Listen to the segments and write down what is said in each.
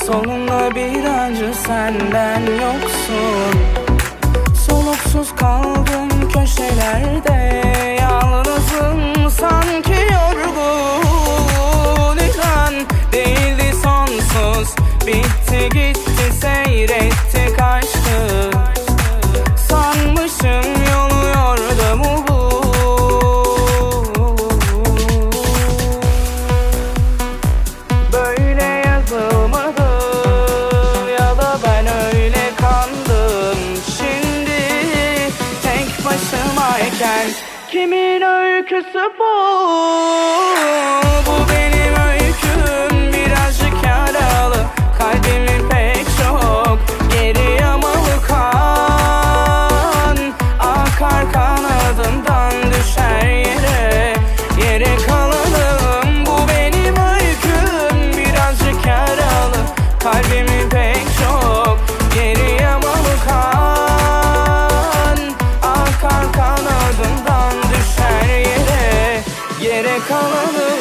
Solunda bir acı, senden yoksun. Soluksuz kaldım köşelerde, yalnızım sanki yorgun. İnan değildi sonsuz, bitti gitti, seyretti kaçtı. Sanmışım yolu yordamı bu. Böyle yazılmadı ya da ben öyle kandım. Şimdi tek başımayken kimin öyküsü bu? Bu benim öyküm, birazcık yaralı, kalbimin pek çok geri yamalı kan. Akar kanadından düşer yere, yere kalalım. Bu benim öyküm, birazcık yaralı, kalbimin pek çok geri yamalı kan. Akar kanadından düşer yere, yere kalalım.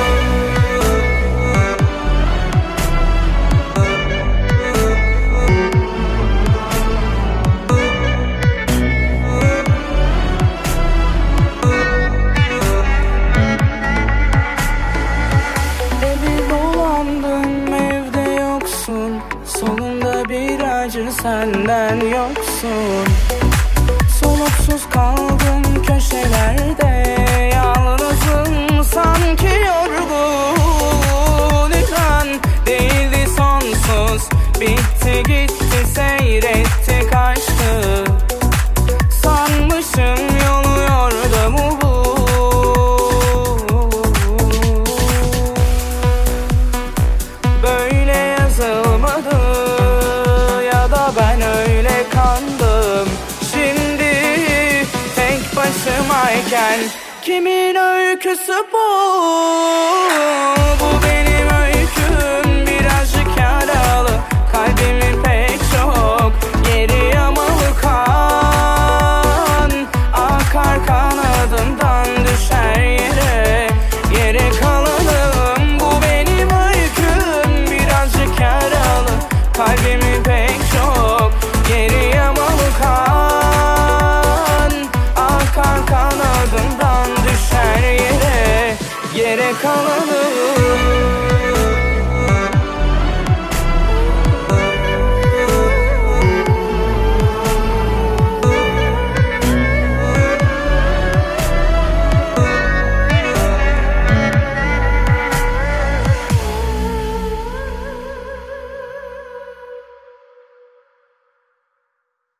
Evi dolandım, evde yoksun. Solunda bir acı, senden yoksun. Soluksuz kaldım köşelerde, yalnızım sanki yorgun. İnan değildi sonsuz, bitti gitti, seyretti kaçtı. Sanmışım yolu yordamı bu. Böyle yazılmadı ya da ben öyle kandım. Şimdi tek başımayken kimin öyküsü bu? Bu benim öyküm, birazcık yaralı, kalbimin pek çok geri yamalı kan. Akar kanadından düşer yere, yere kalalım. Bu benim öyküm, birazcık yaralı, kalbimin pek çok geri yamalı kan. Akar kanadından düşer yere, yere kalalım.